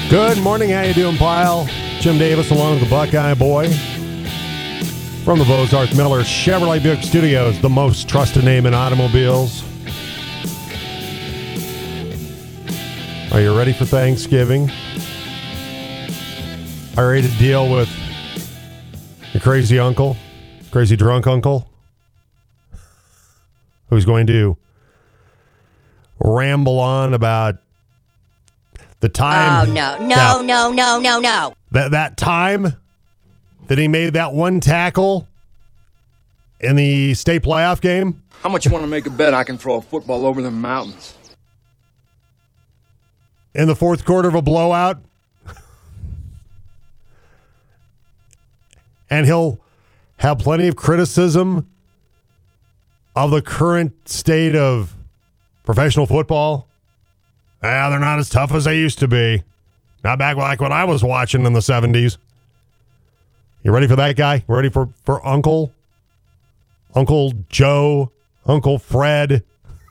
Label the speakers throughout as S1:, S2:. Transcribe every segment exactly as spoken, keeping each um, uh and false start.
S1: Good morning. How you doing, pile? Jim Davis along with the Buckeye Boy from the Bozarth Miller Chevrolet Buick Studios, the most trusted name in automobiles. Are you ready for Thanksgiving? Are you ready to deal with your crazy uncle, crazy drunk uncle, who's going to ramble on about the time.
S2: Oh, no, no,
S1: that,
S2: no, no, no, no.
S1: That, that time that he made that one tackle in the state playoff game.
S3: How much you want to make a bet I can throw a football over the mountains?
S1: In the fourth quarter of a blowout. And he'll have plenty of criticism of the current state of professional football. Ah, they're not as tough as they used to be. Not back like when I was watching in the seventies. You ready for that guy? Ready for, for Uncle? Uncle Joe? Uncle Fred?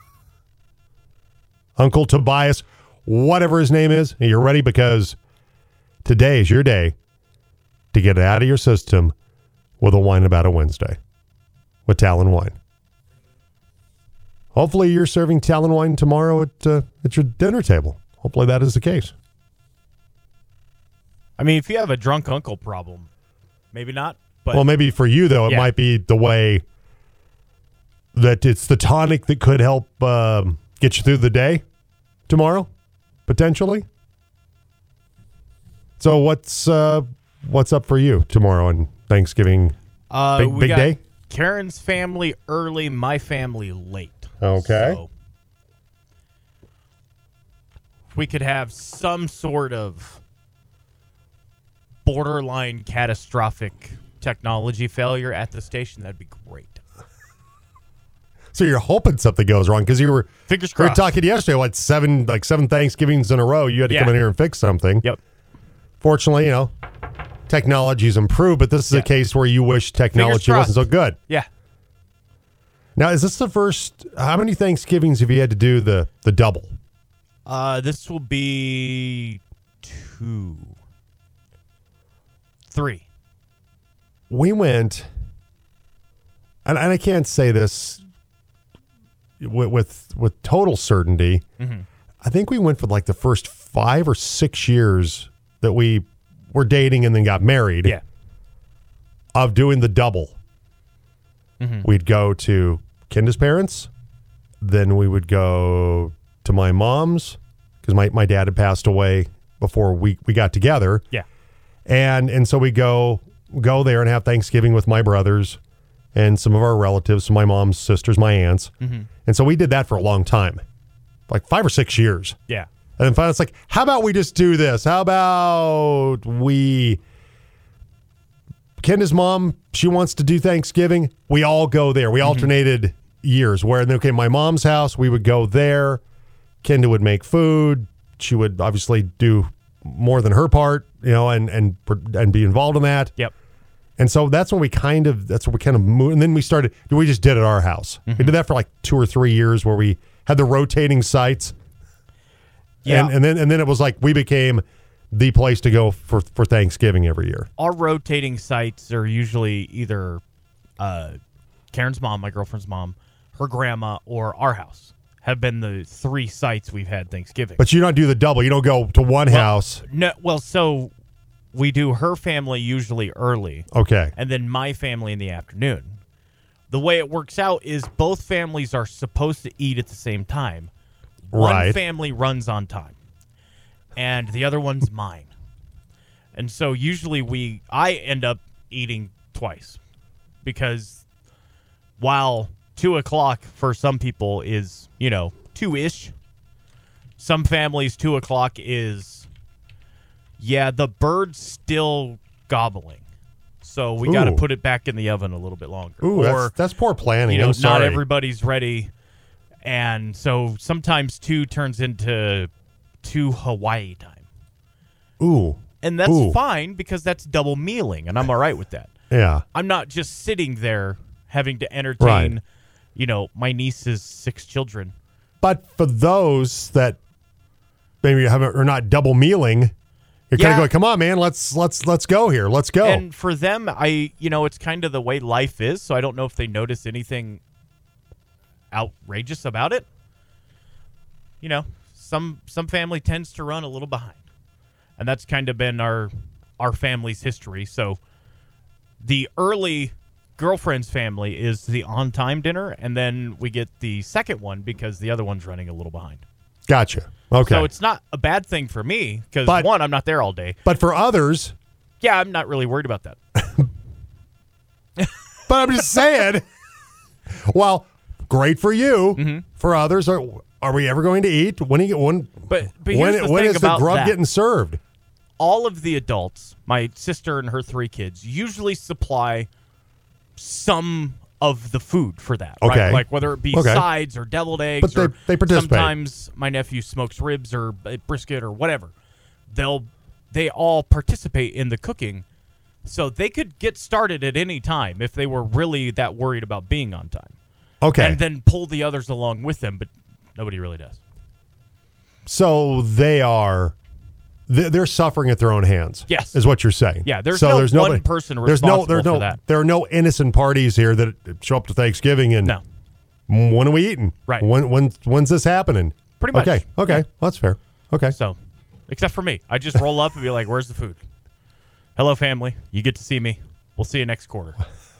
S1: Uncle Tobias? Whatever his name is. You're ready because today is your day to get it out of your system with a Wine About a Wednesday with Talon Wine. Hopefully you're serving Talon Wine tomorrow at uh, at your dinner table. Hopefully that is the case.
S4: I mean, if you have a drunk uncle problem, maybe not. But
S1: well, maybe for you, though, it
S4: yeah.
S1: might be the way that it's the tonic that could help um, get you through the day tomorrow, potentially. So what's uh, what's up for you tomorrow on Thanksgiving?
S4: uh,
S1: big
S4: we
S1: big
S4: got
S1: day?
S4: Karen's family early, my family late.
S1: Okay.
S4: So if we could have some sort of borderline catastrophic technology failure at the station, that'd be great.
S1: So you're hoping something goes wrong because you were
S4: Fingers
S1: we were
S4: crossed.
S1: talking yesterday, what seven like seven Thanksgivings in a row. You had to
S4: Yeah.
S1: come in here and fix something.
S4: Yep.
S1: Fortunately, you know, technology's improved, but this is
S4: Yeah.
S1: a case where you wish technology
S4: Fingers
S1: wasn't so
S4: crossed.
S1: good.
S4: Yeah.
S1: Now, is this the first? How many Thanksgivings have you had to do the the double?
S4: Uh, this will be two, three.
S1: We went, and, and I can't say this with with, with total certainty.
S4: Mm-hmm.
S1: I think we went for like the first five or six years that we were dating and then got married.
S4: Yeah.
S1: Of doing the double.
S4: Mm-hmm.
S1: We'd go to Kenda's parents, then we would go to my mom's because my, my dad had passed away before we, we got together.
S4: Yeah.
S1: And and so we go go there and have Thanksgiving with my brothers and some of our relatives, so my mom's sisters, my aunts.
S4: Mm-hmm.
S1: And so we did that for a long time, like five or six years.
S4: Yeah.
S1: And then finally it's like, how about we just do this? How about we... Kenda's mom, she wants to do Thanksgiving. We all go there. We alternated mm-hmm. years where, okay, my mom's house, we would go there. Kenda would make food. She would obviously do more than her part, you know, and and and be involved in that.
S4: Yep.
S1: And so that's when we kind of, that's when we kind of moved. And then we started, we just did it at our house. Mm-hmm. We did that for like two or three years where we had the rotating sites.
S4: Yeah.
S1: And, and then and then it was like we became the place to go for, for Thanksgiving every year.
S4: Our rotating sites are usually either uh, Karen's mom, my girlfriend's mom, her grandma, or our house have been the three sites we've had Thanksgiving.
S1: But you don't do the double. You don't go to one
S4: well,
S1: house.
S4: No, well, so we do her family usually early.
S1: Okay.
S4: And then my family in the afternoon. The way it works out is both families are supposed to eat at the same time. One
S1: Right.
S4: family runs on time, and the other one's mine. And so usually we, I end up eating twice because while two o'clock for some people is, you know, two-ish, some families two o'clock is, yeah, the bird's still gobbling. So we got to
S1: Ooh.
S4: put it back in the oven a little bit longer.
S1: Ooh,
S4: or,
S1: that's, that's poor planning.
S4: you know,
S1: I'm sorry.
S4: not everybody's ready. And so sometimes two turns into two Hawaii time.
S1: Ooh.
S4: And that's
S1: Ooh.
S4: fine because that's double mealing, and I'm all right with that.
S1: Yeah.
S4: I'm not just sitting there having to entertain,
S1: Right.
S4: you know, my niece's six children.
S1: But for those that maybe haven't, are not double mealing, You're
S4: Yeah.
S1: kind of going, come on, man, let's let's let's go here. Let's go.
S4: And for them, I you know, it's kind of the way life is, so I don't know if they notice anything outrageous about it. You know, some some family tends to run a little behind. And that's kind of been our our family's history. So the early girlfriend's family is the on-time dinner, and then we get the second one because the other one's running a little behind.
S1: Gotcha. Okay.
S4: So it's not a bad thing for me because,
S1: But-
S4: one, I'm not there all day.
S1: but for others,
S4: Yeah, I'm not really worried about that.
S1: but I'm just saying, well, great for you.
S4: Mm-hmm.
S1: For others, are are we ever going to eat? When, you, when,
S4: But, but
S1: when,
S4: here's the
S1: when
S4: thing
S1: is the
S4: about
S1: grub
S4: that.
S1: getting served?
S4: All of the adults, my sister and her three kids, usually supply some of the food for that.
S1: Okay.
S4: Right? Like whether it be
S1: Okay.
S4: sides or deviled eggs.
S1: But they-
S4: or
S1: they participate.
S4: Sometimes my nephew smokes ribs or uh, brisket or whatever. They'll they all participate in the cooking, so they could get started at any time if they were really that worried about being on time,
S1: Okay.
S4: and then pull the others along with them. But nobody really does.
S1: So they are, th- they're suffering at their own hands.
S4: Yes.
S1: is what you're saying.
S4: Yeah, there's
S1: so
S4: no
S1: there's
S4: one
S1: nobody,
S4: person
S1: there's no,
S4: responsible
S1: there's no,
S4: for that.
S1: There are no innocent parties here that show up to Thanksgiving and
S4: No.
S1: when are we eating?
S4: Right.
S1: When when when's this happening?
S4: Pretty much.
S1: Okay. Okay.
S4: Yeah.
S1: Well, that's fair. Okay.
S4: So, except for me, I just roll up and be like, "Where's the food? Hello, family. You get to see me. We'll see you next quarter."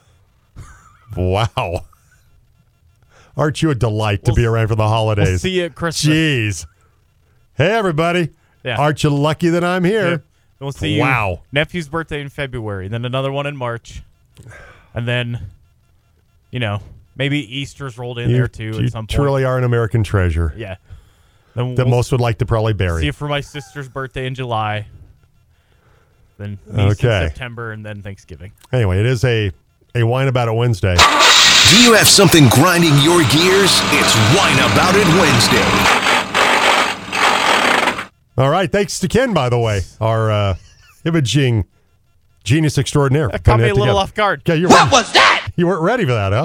S1: Wow. Aren't you a delight to
S4: We'll
S1: be
S4: s-
S1: around for the holidays?
S4: We'll see you at Christmas.
S1: Jeez. Hey, everybody.
S4: Yeah.
S1: Aren't you lucky that I'm
S4: Yeah.
S1: here?
S4: And we'll see you.
S1: Wow.
S4: Nephew's birthday in February, then another one in March, and then, you know, maybe Easter's rolled in
S1: You,
S4: there too
S1: you
S4: at some point.
S1: truly are an American treasure
S4: Yeah. Then
S1: that
S4: we'll
S1: most would like to probably
S4: see
S1: bury.
S4: you for my sister's birthday in July. Then niece
S1: Okay.
S4: in September, and then Thanksgiving.
S1: Anyway, it is a, a Wine About It Wednesday.
S2: Do you have something grinding your gears? It's Wine About It Wednesday.
S1: All right. Thanks to Ken, by the way, our uh, imaging genius extraordinaire.
S4: That caught
S1: Putting
S4: me
S1: it
S4: a little
S1: together.
S4: off guard.
S1: Okay, you what was that? You weren't ready for that, huh?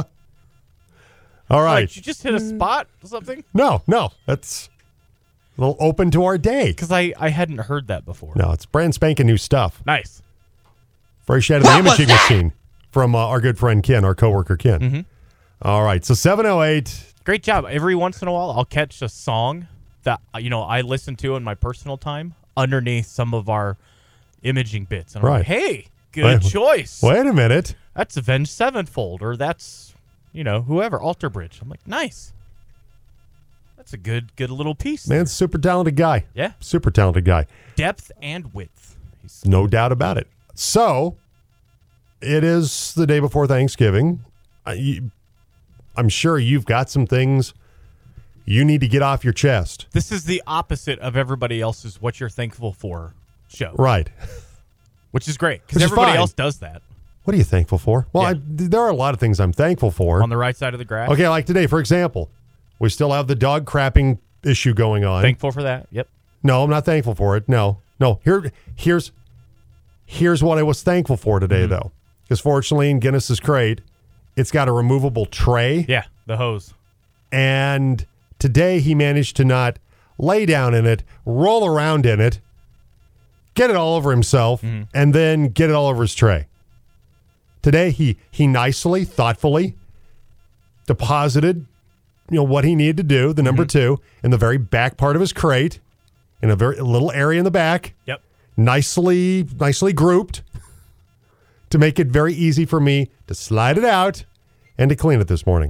S1: All right.
S4: Like, you just hit a spot or something?
S1: No, no. That's a little open to our day.
S4: Because I, I hadn't heard that before.
S1: No, it's brand spanking new stuff.
S4: Nice.
S1: Fresh out of the imaging machine from uh, our good friend Ken, our coworker Ken.
S4: Mm-hmm.
S1: All right. So seven oh eight.
S4: Great job. Every once in a while, I'll catch a song that, you know, I listen to in my personal time underneath some of our imaging bits. And I'm
S1: Right.
S4: like, hey, good
S1: Wait-
S4: choice.
S1: Wait a minute.
S4: That's Avenged Sevenfold, or that's, you know, whoever, Alter Bridge. I'm like, nice. That's a good, good little piece.
S1: Man's a super talented guy.
S4: Yeah.
S1: Super talented guy.
S4: Depth and width. He's,
S1: No doubt about it. So, it is the day before Thanksgiving. I, you- I'm sure you've got some things you need to get off your chest.
S4: this is the opposite of everybody else's What You're Thankful For show,
S1: Right.
S4: which is great
S1: Which
S4: because
S1: is
S4: everybody
S1: fine.
S4: else does that
S1: What are you thankful for? Well,
S4: Yeah.
S1: I, there are a lot of things I'm thankful for.
S4: on the right side of the graph.
S1: Okay, like today, for example, we still have the dog crapping issue going on.
S4: Thankful for that. Yep.
S1: No, I'm not thankful for it. No, no. Here, here's, here's what I was thankful for today,
S4: Mm-hmm.
S1: though, because fortunately in Guinness's crate, it's got a removable tray,
S4: Yeah, the hose.
S1: and today he managed to not lay down in it, roll around in it, get it all over himself,
S4: Mm-hmm.
S1: and then get it all over his tray. Today he he nicely, thoughtfully deposited, you know, what he needed to do, the number two, in the very back part of his crate, in a very little area in the back,
S4: Yep.
S1: nicely, nicely grouped, to make it very easy for me to slide it out and to clean it this morning.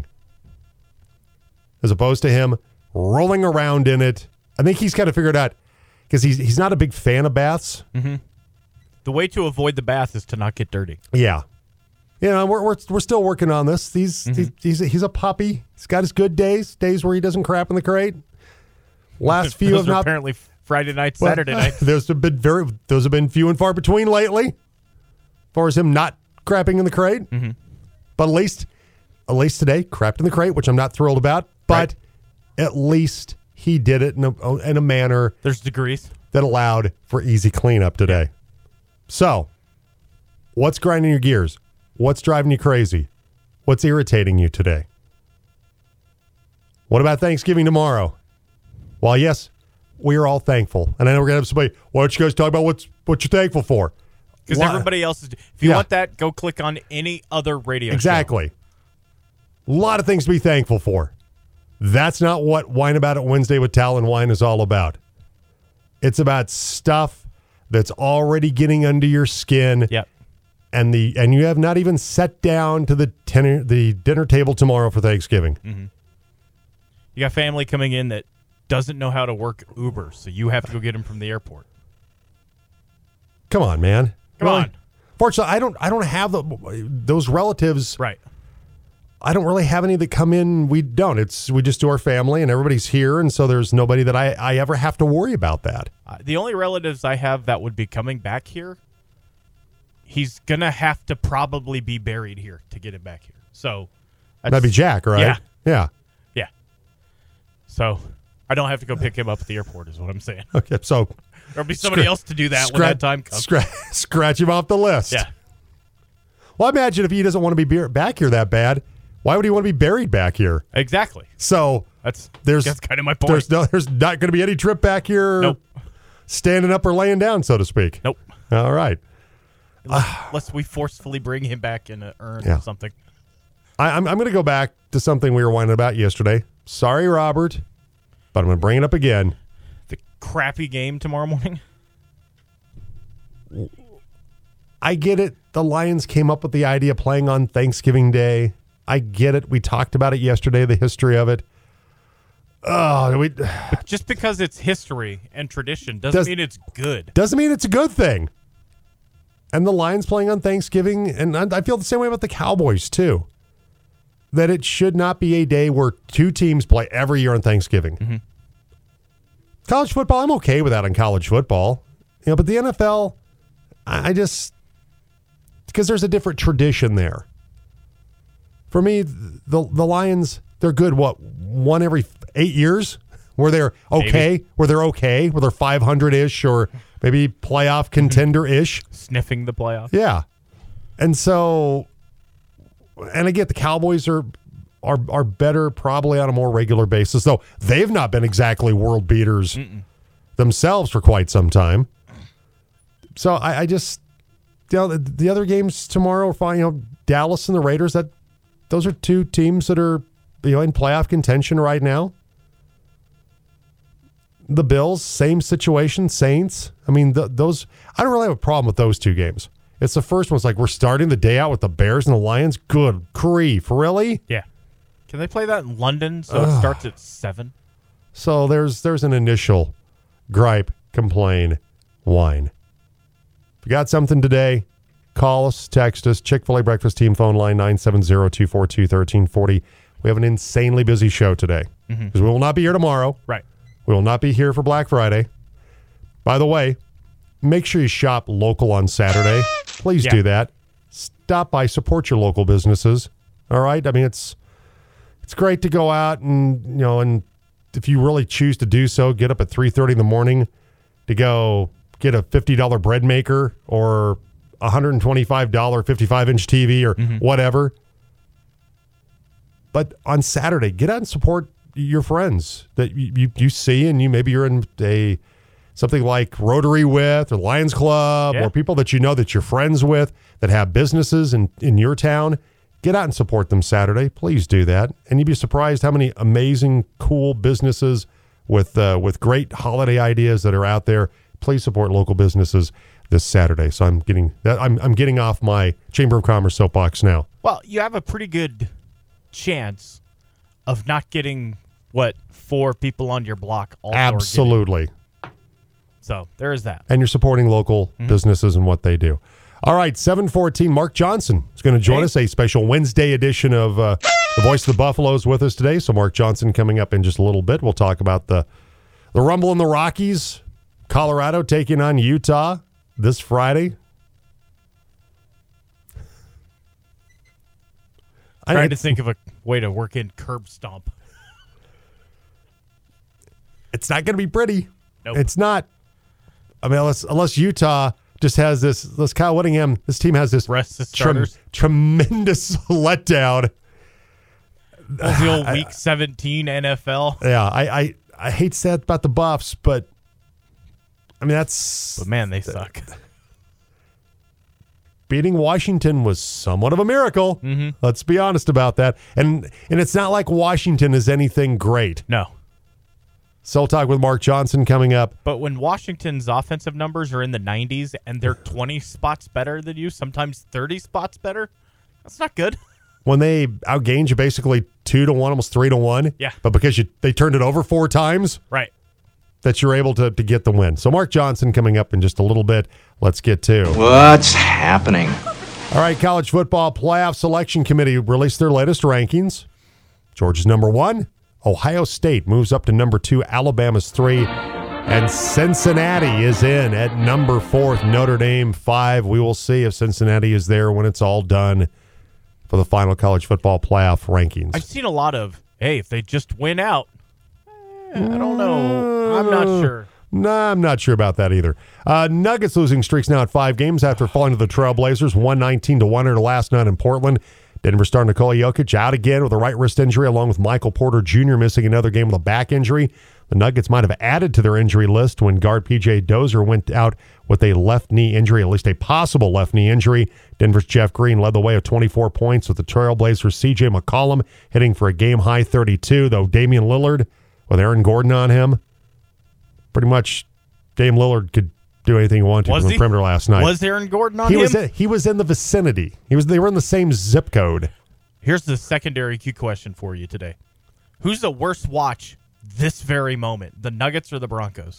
S1: As opposed to him rolling around in it. I think he's kind of figured out, because he's he's not a big fan of baths.
S4: The way to avoid the bath is to not get dirty.
S1: Yeah. You know, we're, we're, we're still working on this. He's, he's, he's, a, he's a puppy. He's got his good days, days where he doesn't crap in the crate. Last few
S4: Those
S1: have
S4: are
S1: not.
S4: apparently Friday night,
S1: well,
S4: Saturday night.
S1: Those have been very. Those have been few and far between lately. As far as him not crapping in the crate,
S4: Mm-hmm.
S1: but at least, at least today, crapped in the crate, which I'm not thrilled about. But at least he did it in a, in a manner
S4: There's degrees.
S1: that allowed for easy cleanup today. So, what's grinding your gears? What's driving you crazy? What's irritating you today? What about Thanksgiving tomorrow? Well, yes, we are all thankful. And I know we're going to have somebody, why don't you guys talk about what's what you're thankful for?
S4: Because
S1: Why-
S4: everybody else is. If you
S1: Yeah.
S4: want that, go click on any other radio show.
S1: Exactly. A lot of things to be thankful for. That's not what Wine About It Wednesday with Tal and Wine is all about. It's about stuff that's already getting under your skin.
S4: Yep.
S1: And the and you have not even sat down to the dinner the dinner table tomorrow for Thanksgiving.
S4: Mm-hmm. You got family coming in that doesn't know how to work Uber, so you have to go get them from the airport.
S1: Come on, man.
S4: Come
S1: Really?
S4: on.
S1: Fortunately, I don't I don't have the, those relatives.
S4: Right.
S1: I don't really have any that come in. We don't. It's we just do our family, and everybody's here, and so there's nobody that I, I ever have to worry about that.
S4: Uh, the only relatives I have that would be coming back here, he's going to have to probably be buried here to get him back here. So that's,
S1: That'd be Jack, right?
S4: Yeah.
S1: Yeah.
S4: Yeah. So I don't have to go pick him up at the airport is what I'm saying.
S1: Okay, so
S4: There'll be somebody
S1: Scra-
S4: else to do that when
S1: scratch,
S4: that time comes.
S1: Scratch, scratch him off the list.
S4: Yeah.
S1: Well, imagine if he doesn't want to be be- back here that bad. Why would he want to be buried back here?
S4: Exactly.
S1: So
S4: That's
S1: there's
S4: that's kind of my point.
S1: There's no, there's not going to be any trip back here.
S4: Nope.
S1: Standing up or laying down, so to speak.
S4: Nope.
S1: All right.
S4: Unless, unless we forcefully bring him back in an urn
S1: Yeah.
S4: or something.
S1: I, I'm I'm going to go back to something we were whining about yesterday. Sorry, Robert, but I'm going to bring it up again.
S4: The crappy game tomorrow morning.
S1: I get it. The Lions came up with the idea of playing on Thanksgiving Day. I get it. We talked about it yesterday, the history of it. Oh, we
S4: Just because it's history and tradition doesn't
S1: Does-
S4: mean it's good.
S1: doesn't mean it's a good thing. And the Lions playing on Thanksgiving, and I I feel the same way about the Cowboys too. That it should not be a day where two teams play every year on Thanksgiving.
S4: Mm-hmm.
S1: College football, I'm okay with that on college football. You know, but the N F L, I I just because there's a different tradition there. For me, the the Lions, they're good. What, one every eight years? Where they're okay,
S4: Maybe.
S1: where they're okay, where they're five hundred ish, or maybe playoff contender ish.
S4: Sniffing the playoffs.
S1: Yeah, and so, and I get the Cowboys are are are better probably on a more regular basis, though they've not been exactly world beaters
S4: Mm-mm.
S1: themselves for quite some time. So I, I just, you know, the, the other games tomorrow are fine. You know, Dallas and the Raiders. That those are two teams that are, you know, in playoff contention right now. The Bills, same situation. Saints. I mean, th- those. I don't really have a problem with those two games. It's the first one's like we're starting the day out with the Bears and the Lions. Good grief, really?
S4: Yeah. Can they play that in London so it starts at seven?
S1: So there's there's an initial gripe, complain, whine. If you got something today, call us, text us. Chick-fil-A Breakfast Team phone line nine seven zero, two four two, one three four zero. We have an insanely busy show today because we will not be here tomorrow.
S4: Right.
S1: We will not be here for Black Friday. By the way, make sure you shop local on Saturday. Please
S4: Yeah.
S1: do that. Stop by, support your local businesses. All right? I mean, it's it's great to go out and, you know, and if you really choose to do so, get up at three thirty in the morning to go get a fifty dollars bread maker or a one hundred twenty-five dollars fifty-five inch T V or whatever. But on Saturday, get out and support your friends that you, you, you see, and you maybe you're in a something like Rotary with or Lions Club
S4: Yeah.
S1: or people that you know that you're friends with that have businesses in, in your town. Get out and support them Saturday. Please do that. And you'd be surprised how many amazing, cool businesses with uh, with great holiday ideas that are out there. Please support local businesses this Saturday. So I'm getting that I'm I'm getting off my Chamber of Commerce soapbox now.
S4: Well, you have a pretty good chance of not getting what four people on your block also are getting.
S1: Absolutely.
S4: So there is that.
S1: And you're supporting local businesses and what they do. All right, seven fourteen, Mark Johnson is going to join
S4: Hey.
S1: us, a special Wednesday edition of uh, The Voice of the Buffaloes with us today. So Mark Johnson coming up in just a little bit. We'll talk about the, the Rumble in the Rockies, Colorado taking on Utah this Friday. I-
S4: Trying to think of a way to work in curb stomp.
S1: It's not going to be pretty.
S4: Nope.
S1: It's not. I mean, unless, unless Utah just has this, this Kyle Whittingham, this team has this
S4: Rest the
S1: trem-
S4: starters.
S1: tremendous letdown.
S4: Was the old week seventeen N F L?
S1: Yeah, I, I, I hate to say that about the Buffs, but I mean, that's.
S4: But man, they suck.
S1: Beating Washington was somewhat of a miracle.
S4: Mm-hmm.
S1: Let's be honest about that. And and it's not like Washington is anything great.
S4: No.
S1: So we'll talk with Mark Johnson coming up.
S4: But when Washington's offensive numbers are in the nineties and they're twenty spots better than you, sometimes thirty spots better, that's not good.
S1: When they outgained you basically two to one, almost three to one.
S4: Yeah.
S1: But because you they turned it over four times.
S4: Right.
S1: That you're able to, to get the win. So Mark Johnson coming up in just a little bit. Let's get to
S5: what's happening.
S1: All right, College Football Playoff Selection Committee released their latest rankings. Georgia's number one. Ohio State moves up to number two. Alabama's three. And Cincinnati is in at number four. Notre Dame five. We will see if Cincinnati is there when it's all done for the final college football playoff rankings.
S4: I've seen a lot of, hey, if they just win out, eh, I don't know. I'm not sure.
S1: No, nah, I'm not sure about that either. Uh, Nuggets losing streaks now at five games after falling to the Trailblazers, one nineteen to one last night in Portland. Denver star Nikola Jokic out again with a right wrist injury, along with Michael Porter Junior missing another game with a back injury. The Nuggets might have added to their injury list when guard P J Dozier went out with a left knee injury, at least a possible left knee injury. Denver's Jeff Green led the way with twenty-four points, with the Trailblazers' C J McCollum hitting for a game-high thirty-two, though Damian Lillard, with Aaron Gordon on him, pretty much Dame Lillard could do anything he wanted to
S4: Was
S1: from the
S4: he?
S1: perimeter last night.
S4: Was Aaron Gordon on
S1: he
S4: him?
S1: Was in, he was in the vicinity. He was. They were in the same zip code.
S4: Here's the secondary Q question for you today. Who's the worst watch this very moment, the Nuggets or the Broncos?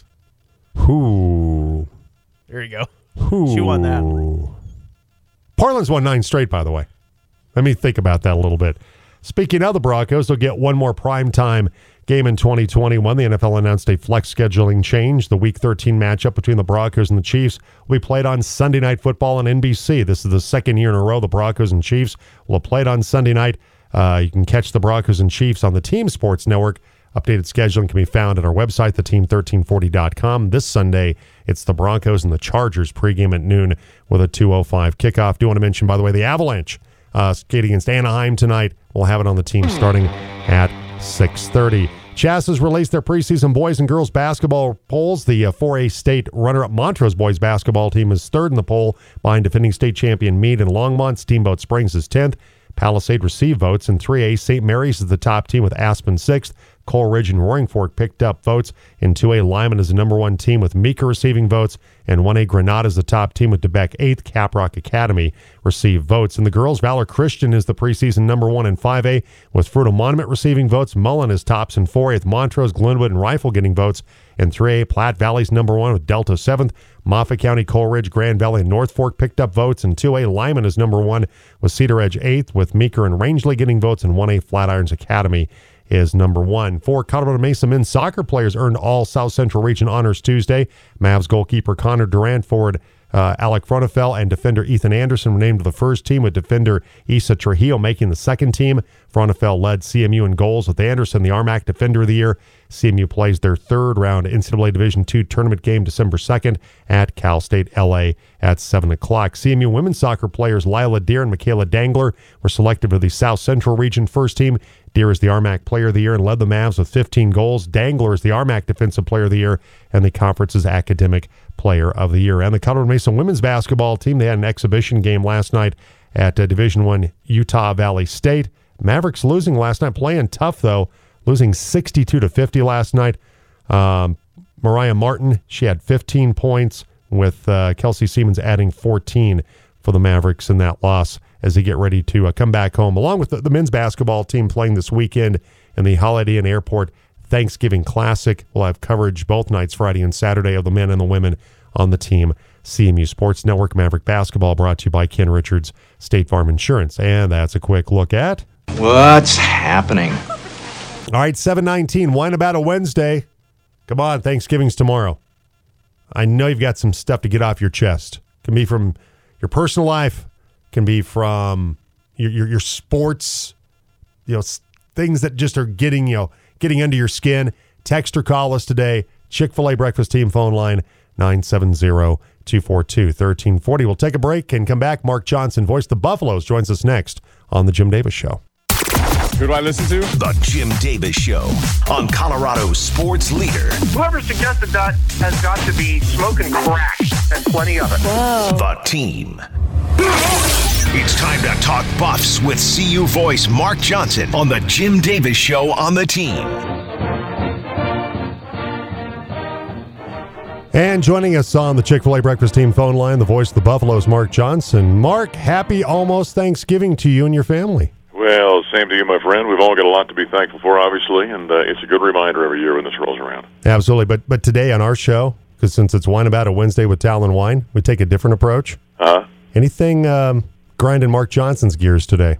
S1: Who?
S4: There you go.
S1: Who?
S4: Chew on that.
S1: Portland's won nine straight, by the way. Let me think about that a little bit. Speaking of the Broncos, they'll get one more primetime game in twenty twenty-one. The N F L announced a flex scheduling change. The Week thirteen matchup between the Broncos and the Chiefs will be played on Sunday Night Football on N B C. This is the second year in a row the Broncos and Chiefs will have played on Sunday night. Uh, you can catch the Broncos and Chiefs on the Team Sports Network. Updated scheduling can be found at our website, the team thirteen forty dot com. This Sunday, it's the Broncos and the Chargers pregame at noon with a two oh five kickoff. Do want to mention, by the way, the Avalanche uh, skating against Anaheim tonight. We'll have it on the team starting at six thirty. Chas has released their preseason boys and girls basketball polls. The uh, four A state runner-up Montrose boys basketball team is third in the poll behind defending state champion Meade and Longmont. Steamboat Springs is tenth. Palisade received votes. In three A, Saint Mary's is the top team with Aspen sixth. Coal Ridge and Roaring Fork picked up votes. In two A, Lyman is the number one team with Meeker receiving votes. And one A, Granada is the top team with DeBeck eighth. Caprock Academy received votes. In the girls, Valor Christian is the preseason number one in five A with Fruita Monument receiving votes. Mullen is tops in four A with Montrose, Glenwood, and Rifle getting votes. In three A, Platte Valley's number one with Delta seventh. Moffat County, Coal Ridge, Grand Valley, and North Fork picked up votes. In two A, Lyman is number one with Cedar Edge eighth with Meeker and Rangeley getting votes. And one A, Flatirons Academy is number one. Four Colorado Mesa men's soccer players earned all South Central Region honors Tuesday. Mavs goalkeeper Connor Durant, forward uh, Alec Fronefel, and defender Ethan Anderson were named to the first team, with defender Issa Trujillo making the second team. Fronefel led C M U in goals, with Anderson the R M A C Defender of the Year. C M U plays their third round N C double A Division two tournament game December second at Cal State L A at seven o'clock. C M U women's soccer players Lila Deer and Michaela Dangler were selected for the South Central Region first team. Deer is the R M A C Player of the Year and led the Mavs with fifteen goals. Dangler is the R M A C Defensive Player of the Year and the conference's Academic Player of the Year. And the Colorado Mesa women's basketball team, they had an exhibition game last night at uh, Division One Utah Valley State. Mavericks losing last night, playing tough though, losing sixty-two to fifty last night. Um, Mariah Martin, she had fifteen points, with uh, Kelsey Siemens adding fourteen for the Mavericks in that loss as they get ready to uh, come back home, along with the, the men's basketball team playing this weekend in the Holiday Inn Airport Thanksgiving Classic. We'll have coverage both nights, Friday and Saturday, of the men and the women on the team. C M U Sports Network Maverick Basketball, brought to you by Ken Richards, State Farm Insurance. And that's a quick look at
S5: what's happening.
S1: All right, seven nineteen, Wine About a Wednesday. Come on, Thanksgiving's tomorrow. I know you've got some stuff to get off your chest. Can be from your personal life, can be from your your, your sports, you know, things that just are getting, you know, getting under your skin. Text or call us today. Chick-fil-A Breakfast Team phone line, nine seven zero, two four two, one three four zero. We'll take a break and come back. Mark Johnson, voice of the Buffaloes, joins us next on The Jim Davis Show.
S6: Who do I listen to?
S2: The Jim Davis Show on Colorado's sports leader.
S7: Whoever suggested that has got to be smoking crack, and plenty of it.
S2: Whoa. The Team. It's time to talk Buffs with C U voice Mark Johnson on The Jim Davis Show on The Team.
S1: And joining us on the Chick-fil-A Breakfast Team phone line, the voice of the Buffaloes, Mark Johnson. Mark, happy almost Thanksgiving to you and your family.
S8: Well, same to you, my friend. We've all got a lot to be thankful for, obviously, and uh, it's a good reminder every year when this rolls around.
S1: Absolutely. But but today on our show, because since it's Wine About It Wednesday with Talon Wine, we take a different approach.
S8: Uh-huh.
S1: Anything um, grinding Mark Johnson's gears today?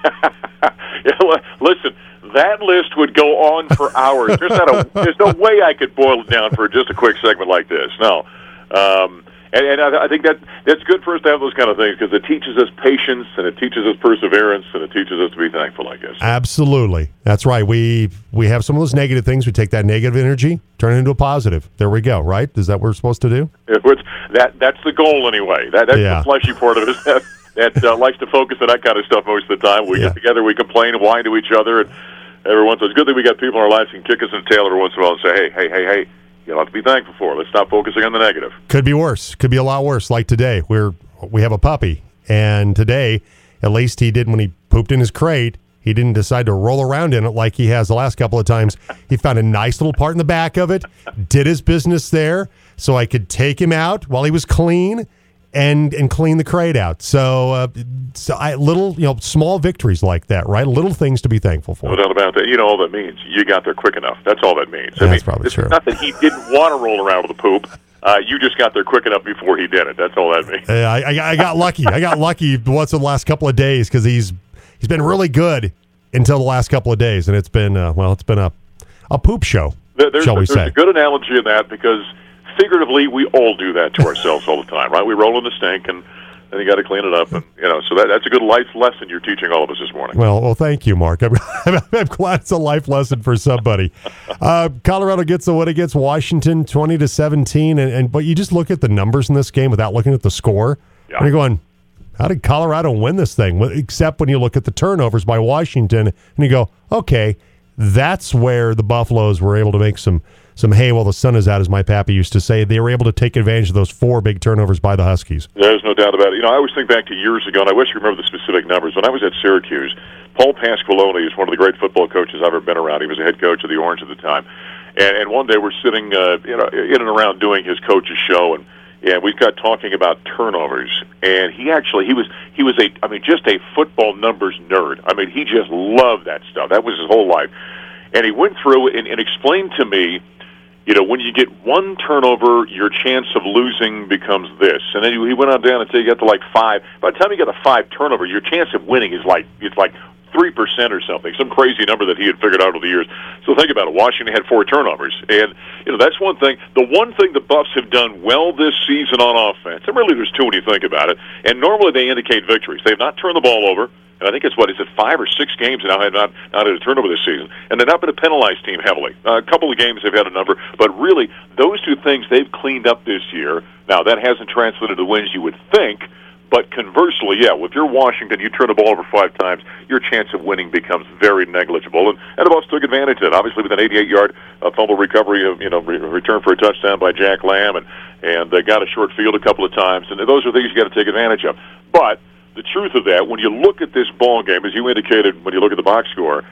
S8: Yeah, well, listen, that list would go on for hours. There's not a, there's no way I could boil it down for just a quick segment like this. No. Um, and and I, I think that that's good for us to have those kind of things because it teaches us patience and it teaches us perseverance and it teaches us to be thankful, I guess.
S1: Absolutely. That's right. We we have some of those negative things. We take that negative energy, turn it into a positive. There we go, right? Is that what we're supposed to do?
S8: It was, that That's the goal anyway. That, that's
S1: yeah.
S8: the fleshy part of it. That, that uh, likes to focus on that kind of stuff most of the time. We
S1: yeah.
S8: get together, we complain and whine to each other, and every once in a while, it's good that we got people in our lives who can kick us in the tail every once in a while and say, hey, hey, hey, hey, you have to be thankful for. Let's stop focusing on the negative.
S1: Could be worse. Could be a lot worse. Like today, we're we have a puppy, and today, at least he did when he pooped in his crate, he didn't decide to roll around in it like he has the last couple of times. He found a nice little part in the back of it, did his business there, so I could take him out while he was clean and and clean the crate out. So, uh, so I, little, you know, small victories like that, right? Little things to be thankful for.
S8: No doubt about that. You know all that means. You got there quick enough. That's all that means.
S1: That's
S8: I mean,
S1: probably
S8: it's
S1: true.
S8: not that he didn't want to roll around with the poop. Uh, you just got there quick enough before he did it. That's all that means.
S1: Uh, I, I, I got lucky. I got lucky once in the last couple of days because he's he's been really good until the last couple of days, and it's been uh, well, it's been a a poop show.
S8: There, there's
S1: shall we
S8: there's
S1: say?
S8: a good analogy in that because figuratively we all do that to ourselves all the time, right? We roll in the stink and. And you got to clean it up, and you know. So that, that's a good life lesson you're teaching all of us this morning.
S1: Well, well, thank you, Mark. I'm, I'm glad it's a life lesson for somebody. Uh, Colorado gets a win against Washington, twenty to seventeen, and, and but you just look at the numbers in this game without looking at the score.
S8: Yeah.
S1: And you're going, how did Colorado win this thing? Well, except when you look at the turnovers by Washington, and you go, okay, that's where the Buffaloes were able to make some. Some hay while the sun is out, as my pappy used to say. They were able to take advantage of those four big turnovers by the Huskies.
S8: There's no doubt about it. You know, I always think back to years ago, and I wish you remember the specific numbers. When I was at Syracuse, Paul Pasqualone is one of the great football coaches I've ever been around. He was the head coach of the Orange at the time. And, and one day we're sitting uh, you know, in and around doing his coach's show, and and we got talking about turnovers. And he actually, he was, he was a, I mean, just a football numbers nerd. I mean, he just loved that stuff. That was his whole life. And he went through and, and explained to me, you know, when you get one turnover, your chance of losing becomes this. And then he went on down until you get to like five. By the time you get to five turnover, your chance of winning is like it's like three percent or something, some crazy number that he had figured out over the years. So think about it. Washington had four turnovers. And, you know, that's one thing. The one thing the Buffs have done well this season on offense, and really there's two when you think about it, and normally they indicate victories. They have not turned the ball over. And I think it's, what, is it five or six games now have not, not had a turnover this season. And they've not been a penalized team heavily. Uh, a couple of games they've had a number. But really, those two things they've cleaned up this year. Now, that hasn't translated to wins you would think. But conversely, yeah, if you're Washington, you turn the ball over five times, your chance of winning becomes very negligible. And, and the Buffs took advantage of it. Obviously, with an eighty-eight-yard uh, fumble recovery, of, you know, re- return for a touchdown by Jack Lamb. And, and they got a short field a couple of times. And those are things you got to take advantage of. But the truth of that, when you look at this ball game, as you indicated, when you look at the box score,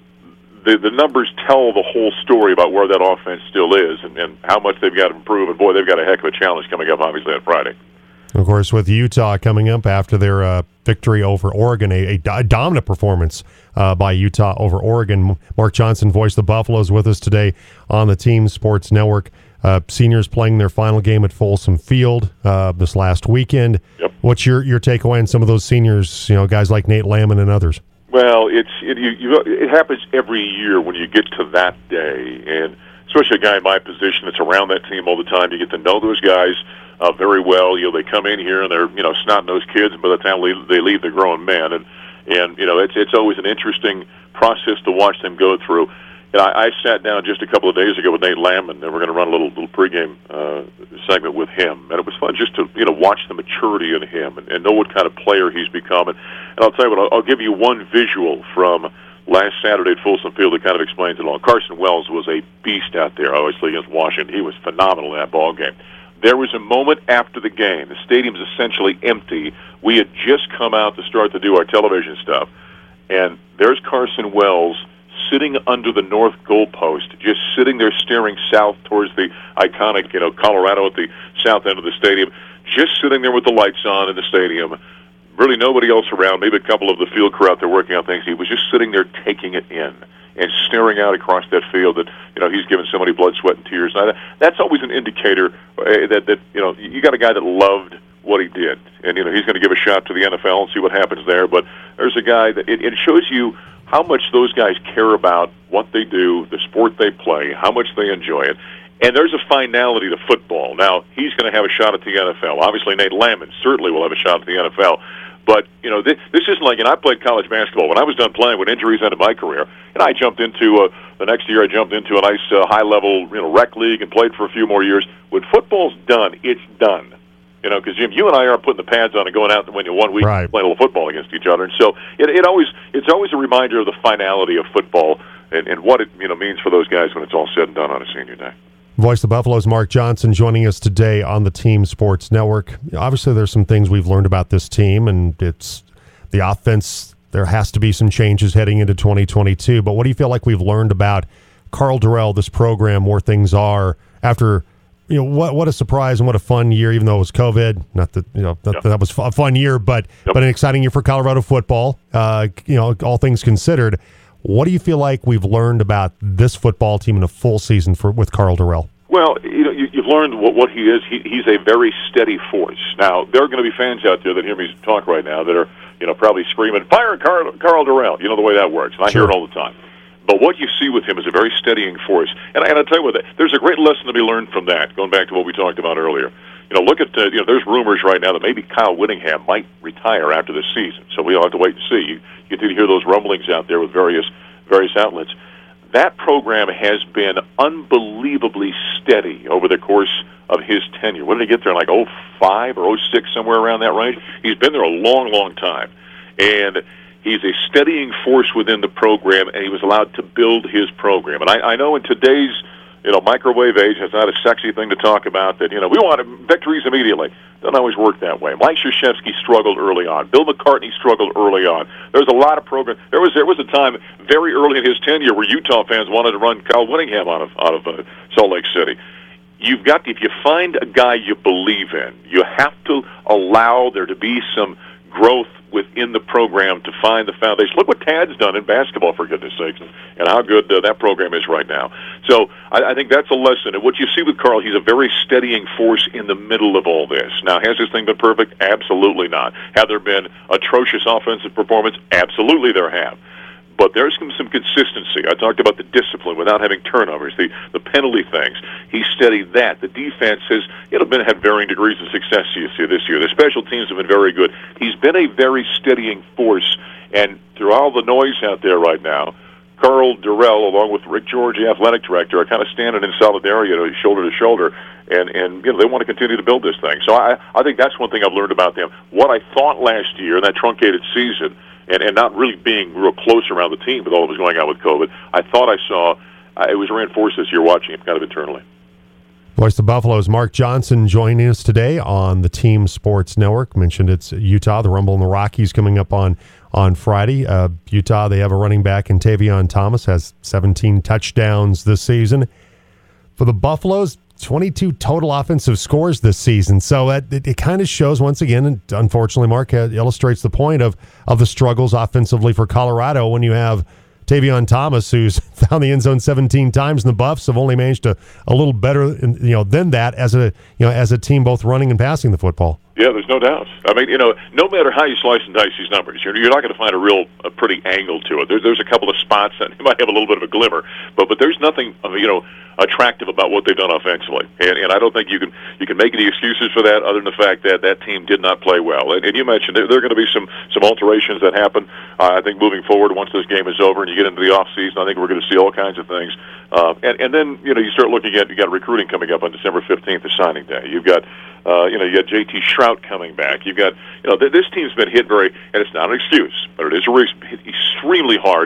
S8: the the numbers tell the whole story about where that offense still is and, and how much they've got to improve. And, boy, they've got a heck of a challenge coming up, obviously, on Friday.
S1: Of course, with Utah coming up after their uh, victory over Oregon, a, a, a dominant performance uh, by Utah over Oregon. Mark Johnson voiced the Buffaloes with us today on the Team Sports Network. Uh, seniors playing their final game at Folsom Field uh, this last weekend.
S8: Yep.
S1: What's your, your takeaway on some of those seniors, you know, guys like Nate Lamon and others?
S8: Well, it's it, you, you, it happens every year when you get to that day, and especially a guy in my position that's around that team all the time. You get to know those guys uh, very well. You know, they come in here and they're you know snot-nosed kids, and by the time they, they leave, they're grown men. And and you know, it's it's always an interesting process to watch them go through. And I, I sat down just a couple of days ago with Nate Lamon, and we're going to run a little little pregame uh, segment with him. And it was fun just to you know watch the maturity in him and, and know what kind of player he's become. And, and I'll tell you what, I'll, I'll give you one visual from last Saturday at Folsom Field that kind of explains it all. Carson Wells was a beast out there, obviously, against Washington. He was phenomenal in that ball game. There was a moment after the game. The stadium's essentially empty. We had just come out to start to do our television stuff, and there's Carson Wells sitting under the north goalpost, just sitting there staring south towards the iconic, you know, Colorado at the south end of the stadium, just sitting there with the lights on in the stadium. Really nobody else around, maybe a couple of the field crew out there working on things. He was just sitting there taking it in and staring out across that field that, you know, he's given somebody blood, sweat, and tears. And that's always an indicator uh, that, that, you know, you got a guy that loved what he did. And, you know, he's going to give a shot to the N F L and see what happens there. But there's a guy that it, it shows you how much those guys care about what they do, the sport they play, how much they enjoy it. And there's a finality to football. Now, he's going to have a shot at the N F L. Obviously, Nate Landman certainly will have a shot at the N F L. But, you know, this, this isn't like, and I played college basketball. When I was done playing, when injuries ended my career, and I jumped into, uh, the next year I jumped into a nice uh, high-level, you know, rec league and played for a few more years. When football's done, it's done. You know, because, Jim, you and I aren't putting the pads on and going out and winning one week
S1: right.
S8: and playing a little football against each other. And so it, it always it's always a reminder of the finality of football and, and what it, you know, means for those guys when it's all said and done on a senior day.
S1: Voice of the Buffaloes, Mark Johnson, joining us today on the Team Sports Network. Obviously, there's some things we've learned about this team, and it's the offense. There has to be some changes heading into twenty twenty-two. But what do you feel like we've learned about Karl Dorrell, this program, where things are after, you know, what what a surprise and what a fun year, even though it was COVID. Not that, you know, not
S8: yep.
S1: that, that was a fun year, but
S8: yep.
S1: but an exciting year for Colorado football. Uh, you know, all things considered. What do you feel like we've learned about this football team in a full season for with Karl Dorrell?
S8: Well, you know, you, you've learned what, what he is. He, he's a very steady force. Now, there are going to be fans out there that hear me talk right now that are, you know, probably screaming, "Fire Karl, Karl Dorrell!" You know the way that works, and I
S1: sure.
S8: hear it all the time. But what you see with him is a very steadying force. And, and I'll tell you what, there's a great lesson to be learned from that, going back to what we talked about earlier. You know, look at, uh, you know, there's rumors right now that maybe Kyle Whittingham might retire after this season. So we'll have to wait and see. You, you get to hear those rumblings out there with various various outlets. That program has been unbelievably steady over the course of his tenure. When did he get there? Like oh five or oh six, somewhere around that range? He's been there a long, long time. And he's a steadying force within the program, and he was allowed to build his program. And I, I know in today's, you know, microwave age, it's not a sexy thing to talk about that, you know, we want victories immediately. Doesn't always work that way. Mike Krzyzewski struggled early on. Bill McCartney struggled early on. There's a lot of programs. There was there was a time very early in his tenure where Utah fans wanted to run Kyle Whittingham out of out of uh, Salt Lake City. You've got to, if you find a guy you believe in, you have to allow there to be some growth within the program to find the foundation. Look what Tad's done in basketball, for goodness sakes, and how good uh, that program is right now. So I, I think that's a lesson. And what you see with Karl, he's a very steadying force in the middle of all this. Now, has this thing been perfect? Absolutely not. Have there been atrocious offensive performance? Absolutely there have. But there's some, some consistency. I talked about the discipline without having turnovers, the, the penalty things. He steadied that. The defense has, you know, been had varying degrees of success you see this year. The special teams have been very good. He's been a very steadying force. And through all the noise out there right now, Karl Dorrell, along with Rick George, the athletic director, are kind of standing in solidarity, you know, shoulder to shoulder, and, and you know, they want to continue to build this thing. So I, I think that's one thing I've learned about them. What I thought last year in that truncated season, and, and not really being real close around the team with all that was going on with COVID, I thought I saw, uh, it was reinforced this year watching him kind of internally.
S1: Voice of the Buffaloes, Mark Johnson, joining us today on the Team Sports Network. Mentioned it's Utah, the Rumble in the Rockies coming up on, on Friday. Uh, Utah, they have a running back in Tavion Thomas, has seventeen touchdowns this season. For the Buffaloes, twenty-two total offensive scores this season. So it, it, it kind of shows, once again, and unfortunately, Mark, uh, illustrates the point of, of the struggles offensively for Colorado when you have Tavion Thomas, who's found the end zone seventeen times, and the Buffs have only managed to a little better, you know, than that as a you know as a team, both running and passing the football.
S8: Yeah, there's no doubt. I mean, you know, no matter how you slice and dice these numbers, you're, you're not going to find a real, a pretty angle to it. There's, there's a couple of spots that you might have a little bit of a glimmer, but but there's nothing, you know, attractive about what they've done offensively. And, and I don't think you can you can make any excuses for that, other than the fact that that team did not play well. And, and you mentioned there, there are going to be some some alterations that happen. Uh, I think moving forward, once this game is over and you get into the off season, I think we're going to see all kinds of things. Uh, and, and then you know you start looking at you got recruiting coming up on December fifteenth, the signing day. You've got uh, you know you got J T Shrout coming back. You've got you know th- this team's been hit very, and it's not an excuse, but it is a re- hit extremely hard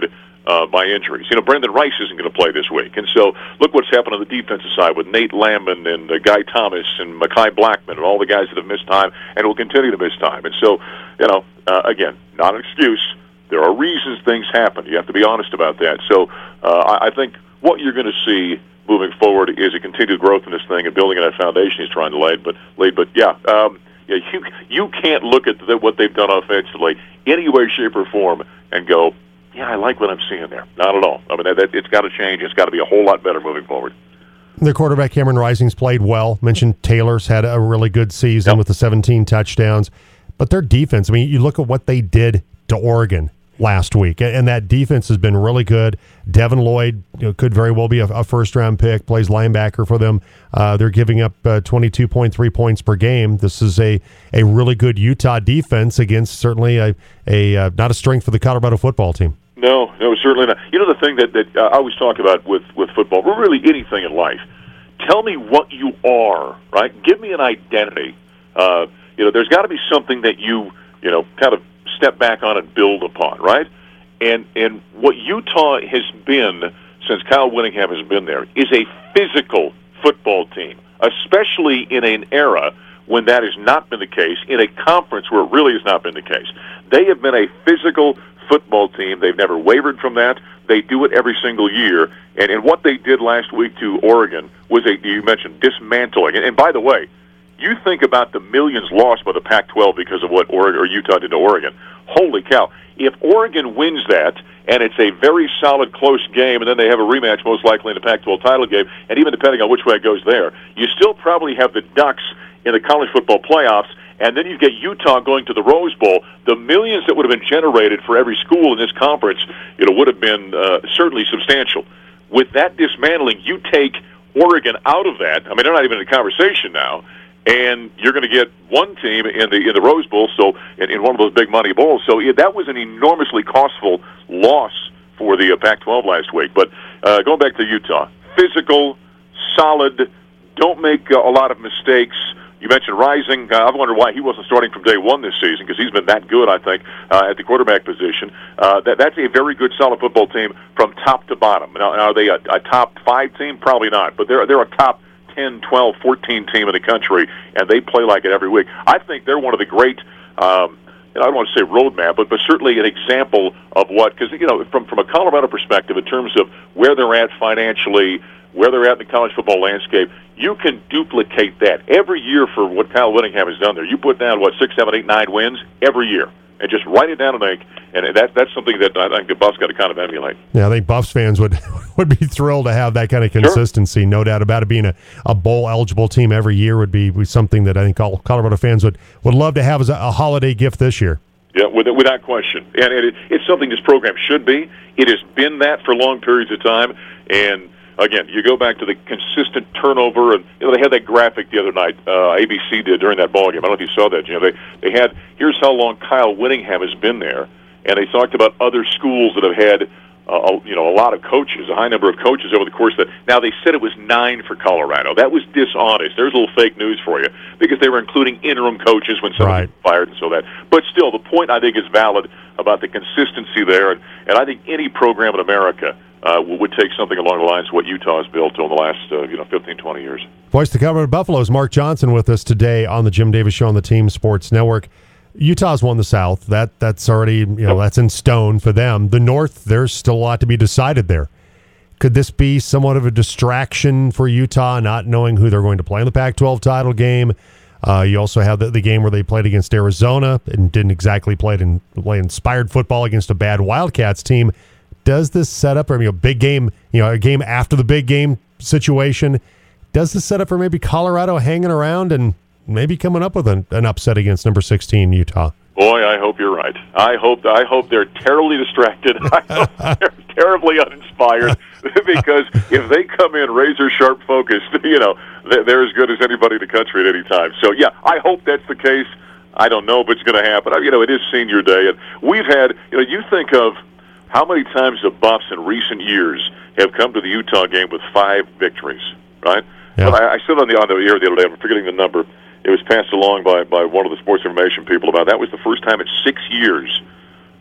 S8: uh, by injuries. You know, Brendan Rice isn't going to play this week. And so look what's happened on the defensive side with Nate Landman and uh, Guy Thomas and Mekhi Blackman and all the guys that have missed time and will continue to miss time. And so, you know, uh, again, not an excuse. There are reasons things happen. You have to be honest about that. So uh, I, I think what you're going to see moving forward is a continued growth in this thing and building on that foundation he's trying to lay. But, lay, but yeah, um, yeah, you you can't look at the, what they've done offensively any way, shape, or form and go, yeah, I like what I'm seeing there. Not at all. I mean, that, that, it's got to change. It's got to be a whole lot better moving forward.
S1: Their quarterback, Cameron Rising's played well. Mentioned Taylor's had a really good season yep. with the seventeen touchdowns. But their defense, I mean, you look at what they did to Oregon last week, and that defense has been really good. Devin Lloyd, you know, could very well be a, a first-round pick, plays linebacker for them. Uh, they're giving up uh, twenty-two point three points per game. This is a, a really good Utah defense against certainly a, a uh, not a strength for the Colorado football team.
S8: No, no, certainly not. You know, the thing that, that uh, I always talk about with, with football, or really anything in life, tell me what you are, right? Give me an identity. Uh, you know, there's got to be something that you, you know, kind of step back on and build upon, right? And and what Utah has been since Kyle Whittingham has been there is a physical football team, especially in an era when that has not been the case, in a conference where it really has not been the case. They have been a physical football team. They've never wavered from that. They do it every single year. And, and what they did last week to Oregon was, a you mentioned, dismantling. And, and by the way, you think about the millions lost by the Pac twelve because of what Oregon or Utah did to Oregon. Holy cow. If Oregon wins that, and it's a very solid, close game, and then they have a rematch most likely in the Pac twelve title game, and even depending on which way it goes there, you still probably have the Ducks in the college football playoffs, and then you get Utah going to the Rose Bowl. The millions that would have been generated for every school in this conference, you know, would have been uh, certainly substantial. With that dismantling, you take Oregon out of that. I mean, they're not even in the conversation now. And you're going to get one team in the in the Rose Bowl, so in, in one of those big money bowls. So yeah, that was an enormously costful loss for the uh, Pac twelve last week. But uh, going back to Utah, physical, solid, don't make uh, a lot of mistakes. You mentioned Rising. Uh, I've wondered why he wasn't starting from day one this season, because he's been that good, I think, uh, at the quarterback position. Uh, that, that's a very good, solid football team from top to bottom. Now, are they a, a top five team? Probably not, but they're they're a top ten, twelve, fourteen team in the country, and they play like it every week. I think they're one of the great, um, I don't want to say roadmap, but, but certainly an example of what, because, you know, from, from a Colorado perspective, in terms of where they're at financially, where they're at in the college football landscape, you can duplicate that every year for what Kyle Whittingham has done there. You put down, what, six, seven, eight, nine wins every year, and just write it down in ink, and that, that's something that I think the Buffs got to kind of emulate.
S1: Yeah, I think Buffs fans would would be thrilled to have that kind of consistency. Sure. No doubt about it. Being a, a bowl-eligible team every year would be, be something that I think all Colorado fans would, would love to have as a, a holiday gift this year.
S8: Yeah, without question. And it, it's something this program should be. It has been that for long periods of time, and again, you go back to the consistent turnover, and you know they had that graphic the other night. Uh, A B C did during that ball game. I don't know if you saw that. You know, they they had here's how long Kyle Whittingham has been there, and they talked about other schools that have had uh, you know a lot of coaches, a high number of coaches over the course of that. Now they said it was nine for Colorado. That was dishonest. There's a little fake news for you, because they were including interim coaches when some
S1: right.
S8: were fired and so that. But still, the point I think is valid about the consistency there, and, and I think any program in America Uh, would take something along the lines of what Utah has built over the last uh, you know fifteen, twenty years.
S1: Voice of the Colorado Buffaloes, Mark Johnson, with us today on the Jim Davis Show on the Team Sports Network. Utah's won the South. That that's already you know yep. that's in stone for them. The North, there's still a lot to be decided there. Could this be somewhat of a distraction for Utah, not knowing who they're going to play in the Pac twelve title game? Uh, you also have the, the game where they played against Arizona and didn't exactly play, in, play inspired football against a bad Wildcats team. Does this set up, or I mean, a big game, you know, a game after the big game situation, does this set up for maybe Colorado hanging around and maybe coming up with an, an upset against number sixteen Utah?
S8: Boy, I hope you're right. I hope I hope they're terribly distracted. I hope they're terribly uninspired, because if they come in razor sharp focused, you know, they're as good as anybody in the country at any time. So yeah, I hope that's the case. I don't know if it's going to happen. You know, it is senior day, and we've had, you know, you think of how many times the Buffs in recent years have come to the Utah game with five victories, right?
S1: Yeah.
S8: But I, I said on the on the air the other day, I'm forgetting the number. It was passed along by, by one of the sports information people about that was the first time in six years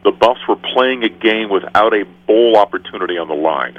S8: the Buffs were playing a game without a bowl opportunity on the line.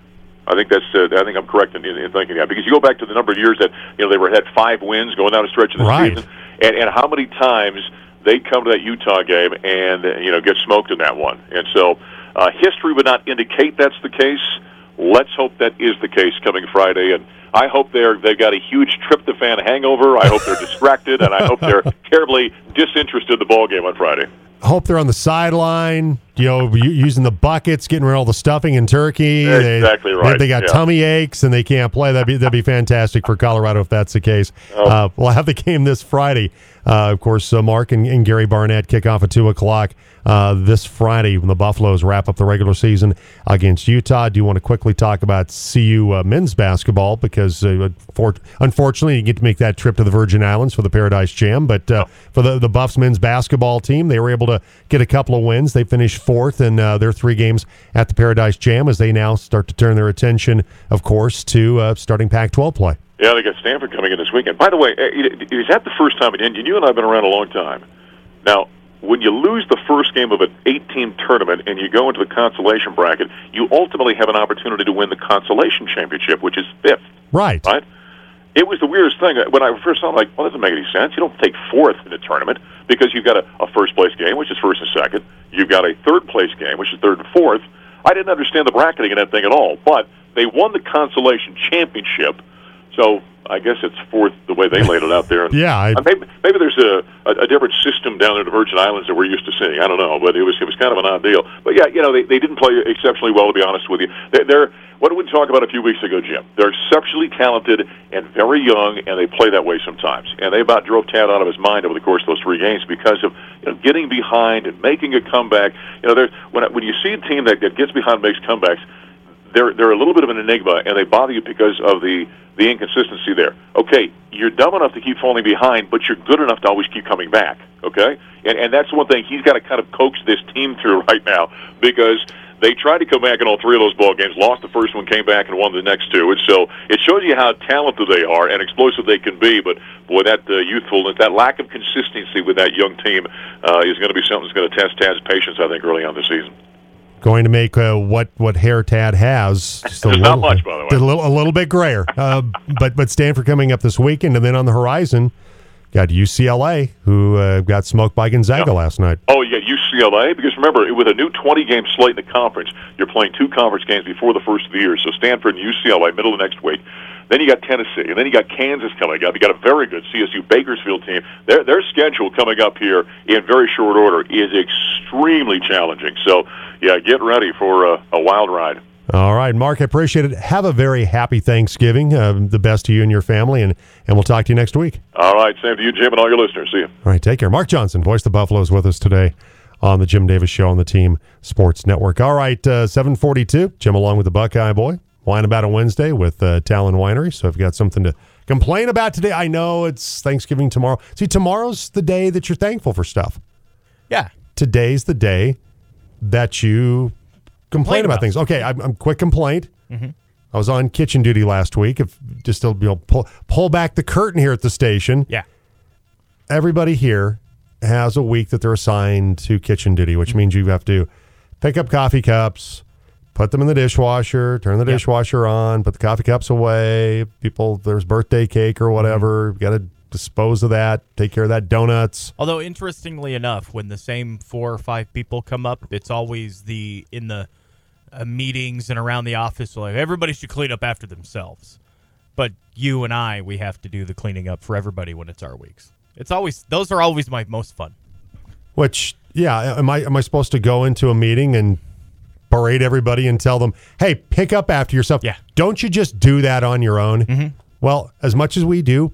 S8: I think that's. Uh, I think I'm correct in, in thinking that, because you go back to the number of years that you know they were had five wins going down a stretch of the
S1: Right.
S8: season, and, and how many times they come to that Utah game and uh, you know get smoked in that one. And so uh, history would not indicate that's the case. Let's hope that is the case coming Friday, and I hope they're they've got a huge tryptophan hangover. I hope they're distracted, and I hope they're terribly disinterested in the ball game on Friday.
S1: Hope they're on the sideline, you know, u- using the buckets, getting rid of all the stuffing and turkey. They-
S8: Exactly right,
S1: They, they got
S8: yeah.
S1: tummy aches and they can't play. That'd be that'd be fantastic for Colorado if that's the case.
S8: Oh.
S1: Uh, we'll have the game this Friday. Uh, of course, uh, Mark and, and Gary Barnett kick off at two o'clock uh, this Friday when the Buffaloes wrap up the regular season against Utah. Do you want to quickly talk about C U uh, men's basketball? Because uh, for, unfortunately, you get to make that trip to the Virgin Islands for the Paradise Jam. But uh, for the, the Buffs men's basketball team, they were able to get a couple of wins. They finished fourth in uh, their three games at the Paradise Jam as they now start to turn their attention, of course, to uh, starting Pac twelve play.
S8: Yeah, they got Stanford coming in this weekend. By the way, is that the first time? And you and I have been around a long time. Now, when you lose the first game of an eight-team tournament and you go into the consolation bracket, you ultimately have an opportunity to win the consolation championship, which is fifth.
S1: Right.
S8: Right? It was the weirdest thing. When I first saw it, I'm like, well, that doesn't make any sense. You don't take fourth in the tournament because you've got a, a first-place game, which is first and second. You've got a third-place game, which is third and fourth. I didn't understand the bracketing in that thing at all. But they won the consolation championship. So I guess it's fourth the way they laid it out there.
S1: Yeah, I-
S8: Uh, maybe maybe there's a, a, a different system down there in the Virgin Islands that we're used to seeing. I don't know, but it was it was kind of an odd deal. But yeah, you know, they, they didn't play exceptionally well, to be honest with you. They're, they're what did we talk about a few weeks ago, Jim? They're exceptionally talented and very young, and they play that way sometimes. And they about drove Tad out of his mind over the course of those three games because of you know getting behind and making a comeback. You know, there's when when you see a team that, that gets behind and makes comebacks, they're they're a little bit of an enigma, and they bother you because of the the inconsistency there. Okay, you're dumb enough to keep falling behind, but you're good enough to always keep coming back. Okay, and and that's one thing he's got to kind of coax this team through right now, because they tried to come back in all three of those ball games, lost the first one, came back and won the next two, and so it shows you how talented they are and explosive they can be. But boy, that uh, youthfulness, that lack of consistency with that young team uh, is going to be something that's going to test Tad's patience, I think, early on this season.
S1: Going to make uh, what what hair Tad has just a
S8: There's
S1: little,
S8: not much, by the way.
S1: a little, a little bit grayer. Uh, but but Stanford coming up this weekend, and then on the horizon, got U C L A, who uh, got smoked by Gonzaga
S8: Yeah.
S1: last night.
S8: Oh, yeah, U C L A, because remember, with a new twenty-game slate in the conference, you're playing two conference games before the first of the year. So Stanford and U C L A, middle of next week. Then you got Tennessee, and then you got Kansas coming up. You got a very good C S U Bakersfield team. Their their schedule coming up here in very short order is extremely challenging. So, yeah, get ready for a, a wild ride.
S1: All right, Mark, I appreciate it. Have a very happy Thanksgiving. Uh, the best to you and your family, and, and we'll talk to you next week.
S8: All right, same to you, Jim, and all your listeners. See you.
S1: All right, take care. Mark Johnson, voice of the Buffaloes, with us today on the Jim Davis Show on the Team Sports Network. All right, uh, seven forty-two, Jim along with the Buckeye Boy. Wine About a Wednesday with uh, Talon Winery. So if you've got something to complain about today, I know it's Thanksgiving tomorrow. See, tomorrow's the day that you're thankful for stuff.
S4: Yeah.
S1: Today's the day that you complain,
S4: Complain
S1: about,
S4: about
S1: things. Okay, I'm, I'm quick complaint.
S4: Mm-hmm.
S1: I was on kitchen duty last week. If just to you know, pull pull back the curtain here at the station.
S4: Yeah.
S1: Everybody here has a week that they're assigned to kitchen duty, which means you have to pick up coffee cups, put them in the dishwasher, turn the
S4: Yep.
S1: dishwasher on, put the coffee cups away. People, there's birthday cake or whatever.
S4: Mm-hmm.
S1: Got to dispose of that, take care of that. Donuts.
S4: Although, interestingly enough, when the same four or five people come up, it's always the in the uh, meetings and around the office, like everybody should clean up after themselves. But you and I, we have to do the cleaning up for everybody when it's our weeks. It's always those are always my most fun.
S1: Which, yeah, am I am I supposed to go into a meeting and berate everybody and tell them, hey, pick up after yourself?
S4: Yeah.
S1: Don't you just do that on your own?
S4: Mm-hmm.
S1: Well, as much as we do,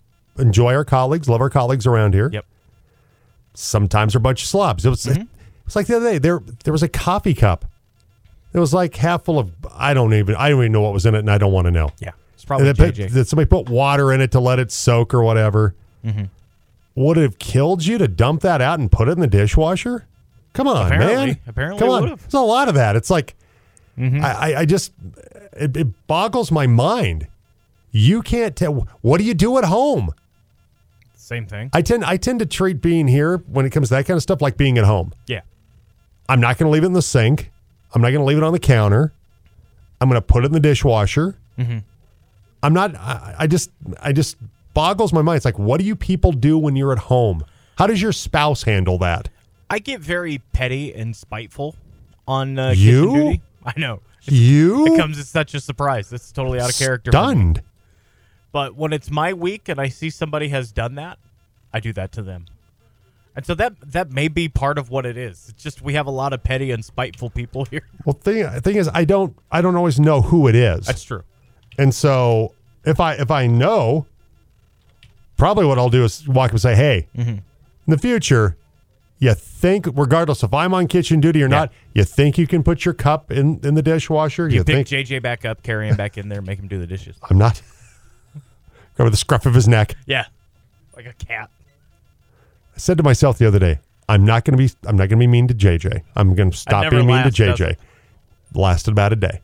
S1: enjoy our colleagues, love our colleagues around here.
S4: Yep.
S1: Sometimes they're a bunch of slobs. It was,
S4: Mm-hmm.
S1: it was like the other day. There, there was a coffee cup. It was like half full of. I don't even. I don't even know what was in it, and I don't want to know.
S4: Yeah. It's probably
S1: And they
S4: J J.
S1: put- that somebody put water in it to let it soak or whatever.
S4: Mm-hmm.
S1: Would it have killed you to dump that out and put it in the dishwasher? Come on,
S4: Apparently.
S1: man.
S4: Apparently
S1: Come
S4: it
S1: on.
S4: would've.
S1: There's a lot of that. It's like
S4: Mm-hmm.
S1: I, I, I just it, it boggles my mind. You can't tell. What do you do at home?
S4: Same thing.
S1: I tend I tend to treat being here when it comes to that kind of stuff like being at home.
S4: Yeah.
S1: I'm not going to leave it in the sink. I'm not going to leave it on the counter. I'm going to put it in the dishwasher.
S4: Mm-hmm.
S1: I'm not, I, I just, I just boggles my mind. It's like, what do you people do when you're at home? How does your spouse handle that?
S4: I get very petty and spiteful on uh,
S1: You?
S4: kitchen duty. I know.
S1: You?
S4: It comes as such a surprise. It's totally out of character.
S1: Stunned.
S4: For me. But when it's my week and I see somebody has done that, I do that to them. And so that that may be part of what it is. It's just we have a lot of petty and spiteful people here.
S1: Well, thing thing is, I don't I don't always know who it is.
S4: That's true.
S1: And so if I if I know, probably what I'll do is walk up and say, hey,
S4: mm-hmm.
S1: in the future, you think, regardless if I'm on kitchen duty or
S4: Yeah.
S1: not, you think you can put your cup in, in the dishwasher?
S4: You,
S1: You
S4: pick
S1: think
S4: J J back up, carry him back in there, make him do the dishes.
S1: I'm not? Go with the scruff of his neck.
S4: Yeah, like a cat.
S1: I said to myself the other day, I'm not going to be I'm not going to be mean to J J. I'm going to stop
S4: never
S1: being mean to
S4: lasts,
S1: J
S4: does
S1: J.
S4: it?
S1: Lasted about a day.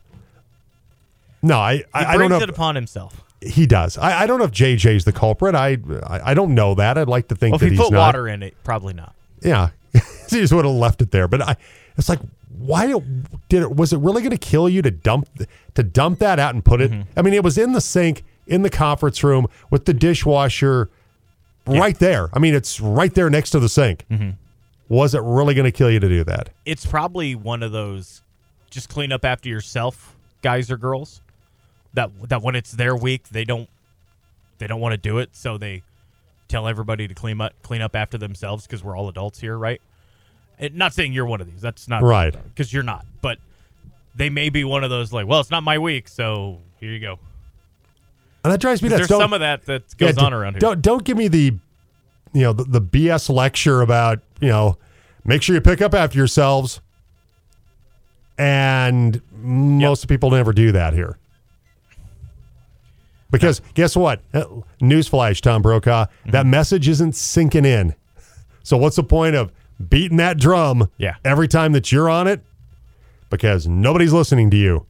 S1: No, I
S4: He
S1: I, I
S4: brings
S1: don't know.
S4: it
S1: if-
S4: upon himself.
S1: He does. I, I don't know if J J's the culprit. I, I I don't know that. I'd like to think
S4: Well, if
S1: that
S4: he
S1: he's
S4: put
S1: not.
S4: water in it, probably not.
S1: Yeah, he just would have left it there. But I, it's like, why did it? Was it really going to kill you to dump to dump that out and put it?
S4: Mm-hmm.
S1: I mean, it was in the sink in the conference room with the dishwasher right there. I mean, it's right there next to the sink.
S4: Mm-hmm.
S1: Was it really going to kill you to do that?
S4: It's probably one of those just clean up after yourself guys or girls that that when it's their week they don't they don't want to do it, so they tell everybody to clean up clean up after themselves because we're all adults here, right? And not saying you're one of these. That's not
S1: Right.
S4: because you're not. But they may be one of those like, well, it's not my week, so here you go.
S1: And that drives me nuts.
S4: There's
S1: Don't-
S4: some of that that goes
S1: Yeah,
S4: on
S1: d-
S4: around here.
S1: Don't don't give me the, you know, the, the B S lecture about, you know, make sure you pick up after yourselves. And most people never do that here. Because guess what? Uh, Newsflash, Tom Brokaw,
S4: Mm-hmm.
S1: that message isn't sinking in. So what's the point of beating that drum
S4: Yeah.
S1: every time that you're on it? Because nobody's listening to you.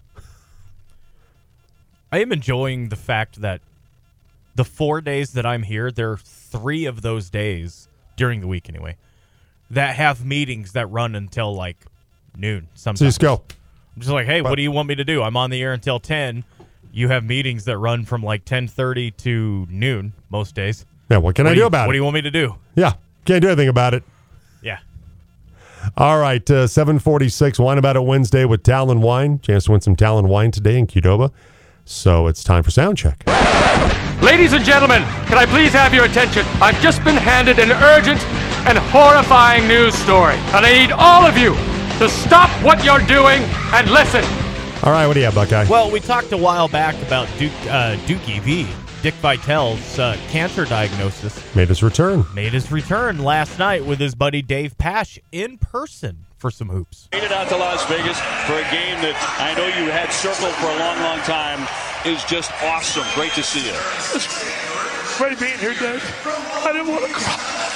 S4: I am enjoying the fact that the four days that I'm here, there are three of those days during the week anyway that have meetings that run until like noon. Sometimes
S1: So just go.
S4: I'm just like, hey, what do you want me to do? I'm on the air until ten. You have meetings that run from like ten thirty to noon most days.
S1: Yeah, what can
S4: What
S1: I
S4: do
S1: do
S4: you-
S1: about
S4: What
S1: it?
S4: do you want me to do?
S1: Yeah, can't do anything about it.
S4: Yeah.
S1: All right, uh, seven forty-six, Wine About It Wednesday with Talon Wine. Chance to win some Talon Wine today in Qdoba. So it's time for sound check.
S6: Ladies and gentlemen, can I please have your attention? I've just been handed an urgent and horrifying news story, and I need all of you to stop what you're doing and listen.
S1: All right, what do you have, Buckeye?
S4: Well, we talked a while back about Duke, uh, Dookie V, Dick Vitale's uh, cancer diagnosis.
S1: Made his return.
S4: Made his return last night with his buddy Dave Pasch in person for some hoops.
S9: Made it out to Las Vegas for a game that I know you had circled for a long, long time. Is just awesome. Great to see you.
S10: It's great being here, Dave. I didn't want to cry.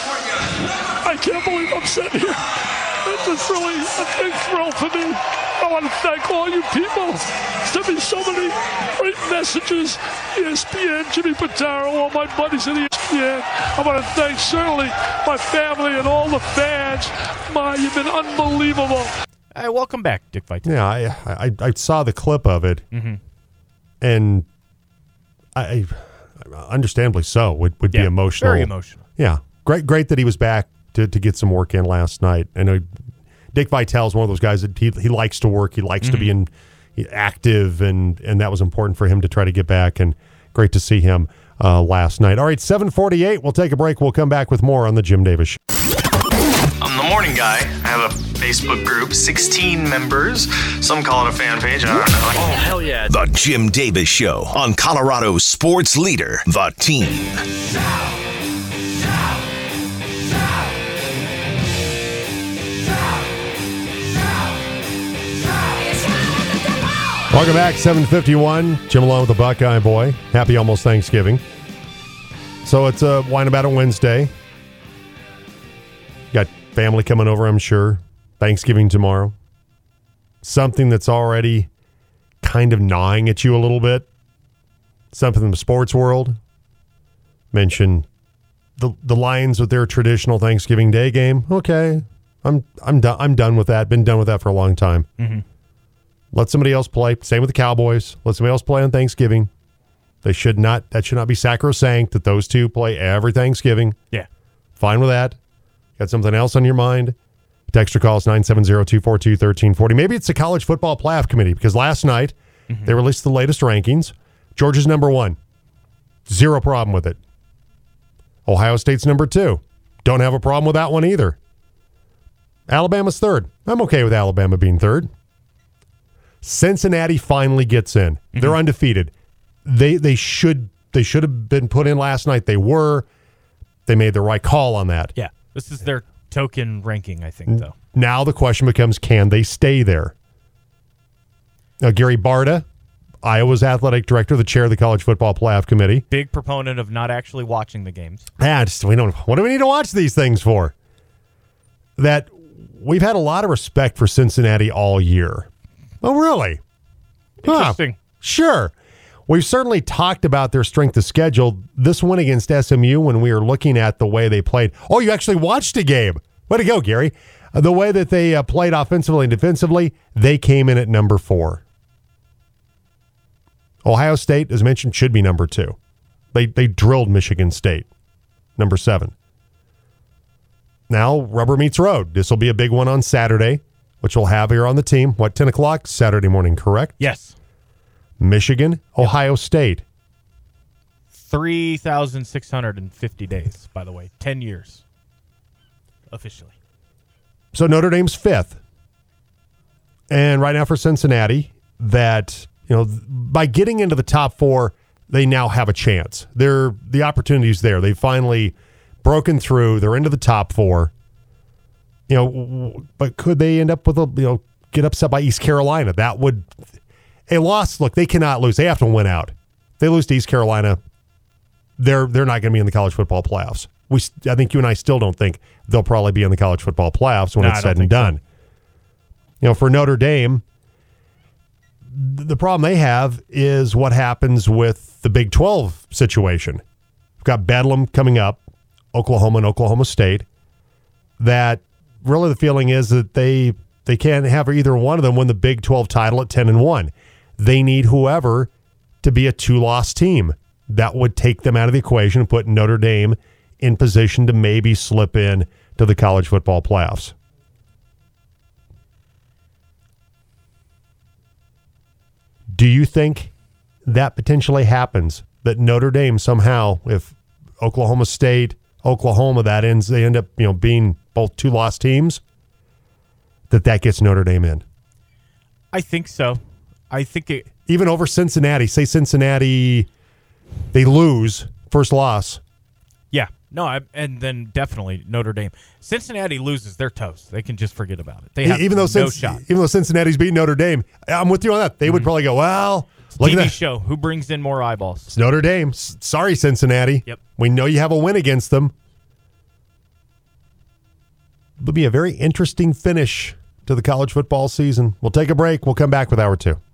S10: I can't believe I'm sitting here. It's just really a big thrill for me. I want to thank all you people. Sent me so many great messages. E S P N, Jimmy Pitaro, all my buddies at E S P N. I want to thank certainly my family and all the fans. My, you've been unbelievable.
S4: Hey, welcome back, Dick Vitale.
S1: Yeah, I, I I saw the clip of it,
S4: Mm-hmm.
S1: and I, I understandably so would, would be
S4: Yeah,
S1: emotional.
S4: very emotional.
S1: Yeah, great great that he was back to, to get some work in last night. And uh, Dick Vitale is one of those guys that he he likes to work. He likes to be in active, and and that was important for him to try to get back. And great to see him uh, last night. All right, seven forty-eight. We'll take a break. We'll come back with more on the Jim Davis Show.
S11: I'm the morning guy. I have a Facebook group, sixteen members. Some call it a fan page. I don't know.
S2: Oh, hell yeah. The Jim Davis Show on Colorado's sports leader, The Team.
S1: Welcome back, seven fifty-one. Jim along with the Buckeye Boy. Happy almost Thanksgiving. So it's a Wine About It Wednesday. Got family coming over, I'm sure. Thanksgiving tomorrow. Something that's already kind of gnawing at you a little bit. Something in the sports world. Mention the the Lions with their traditional Thanksgiving Day game. Okay, I'm I'm done. I'm done with that. Been done with that for a long time.
S4: Mm-hmm.
S1: Let somebody else play. Same with the Cowboys. Let somebody else play on Thanksgiving. They should not. That should not be sacrosanct that those two play every Thanksgiving.
S4: Yeah.
S1: Fine with that. Got something else on your mind? Text or call us nine seven zero, two four two, one three four zero. Maybe it's the College Football Playoff Committee because last night mm-hmm. they released the latest rankings. Georgia's number one. Zero problem with it. Ohio State's number two. Don't have a problem with that one either. Alabama's third. I'm okay with Alabama being third. Cincinnati finally gets in. Mm-hmm. They're undefeated. They they should they should have been put in last night. They were. They made the right call on that.
S4: Yeah. This is their token ranking, I think, though.
S1: Now the question becomes, can they stay there? Now, Gary Barta, Iowa's athletic director, the chair of the College Football Playoff Committee.
S4: Big proponent of not actually watching the games.
S1: Yeah, just, we don't. What do we need to watch these things for? That we've had a lot of respect for Cincinnati all year. Oh, really?
S4: Interesting.
S1: Huh, sure. We've certainly talked about their strength of schedule. This one against S M U, when we were looking at the way they played. Oh, you actually watched a game. Way to go, Gary. Uh, the way that they uh, played offensively and defensively, they came in at number four. Ohio State, as mentioned, should be number two. They they drilled Michigan State, number seven. Now, rubber meets road. This will be a big one on Saturday, which we'll have here on the team. What, ten o'clock? Saturday morning, correct?
S4: Yes.
S1: Michigan, Ohio State.
S4: three thousand six hundred fifty days, by the way. ten years. Officially.
S1: So Notre Dame's fifth. And right now for Cincinnati, that, you know, by getting into the top four, they now have a chance. They're, the opportunity's there. They've finally broken through. They're into the top four. You know, but could they end up with a, you know, get upset by East Carolina? That would... A loss, look, they cannot lose. They have to win out. If they lose to East Carolina, they're they're not going to be in the college football playoffs. We, I think you and I still don't think they'll probably be in the college football playoffs when
S4: no,
S1: it's said and done. So. You know, for Notre Dame, the problem they have is what happens with the Big twelve situation. We've got Bedlam coming up, Oklahoma and Oklahoma State. That really the feeling is that they they can't have either one of them win the Big twelve title at ten and one. They need whoever to be a two-loss team. That would take them out of the equation and put Notre Dame in position to maybe slip in to the college football playoffs. Do you think that potentially happens? That Notre Dame somehow, if Oklahoma State, Oklahoma, that ends, they end up, you know, being both two-loss teams, that that gets Notre Dame in?
S4: I think so. I think it...
S1: Even over Cincinnati. Say Cincinnati, they lose, first loss.
S4: Yeah. No, I, and then definitely Notre Dame. Cincinnati loses, they're toast. They can just forget about it. They have
S1: even though
S4: no
S1: Cinc-
S4: shot.
S1: Even though Cincinnati's beating Notre Dame, I'm with you on that. They mm-hmm. would probably go, well, look
S4: T V
S1: at that
S4: show. Who brings in more eyeballs?
S1: It's Notre Dame. S- sorry, Cincinnati.
S4: Yep.
S1: We know you have a win against them. It'll be a very interesting finish to the college football season. We'll take a break. We'll come back with hour two.